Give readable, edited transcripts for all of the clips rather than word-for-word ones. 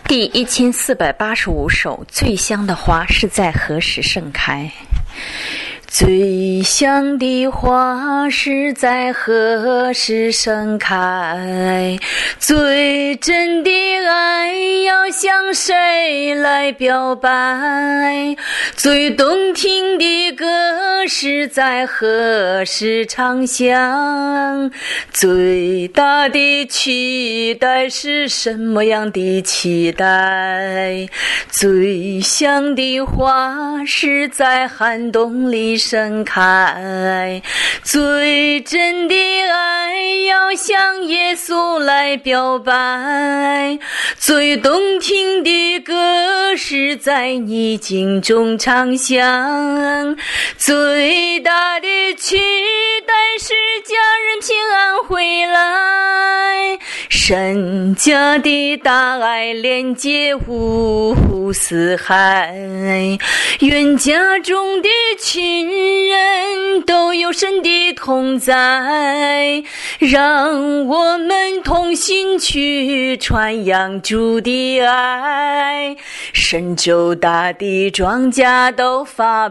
第1485首，最香的花是在何时盛开？最香的花是在何时盛开？最真的爱要向谁来表白？最动听的歌是在何时唱响？最大的期待是什么样的期待？最香的花是在寒冬里盛开，最真的爱要向耶稣来表白，最动听的歌是在逆境中唱响，最大的期待是家人平安回来，神家的大爱连接五湖四海，愿家中的亲人都有神的同在，让我们同心去传扬主的爱，神州大地庄稼都发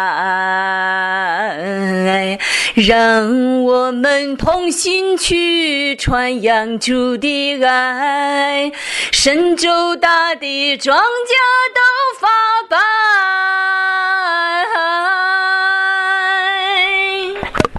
白，让我们同心去传扬主的爱，神州大地庄稼都发白。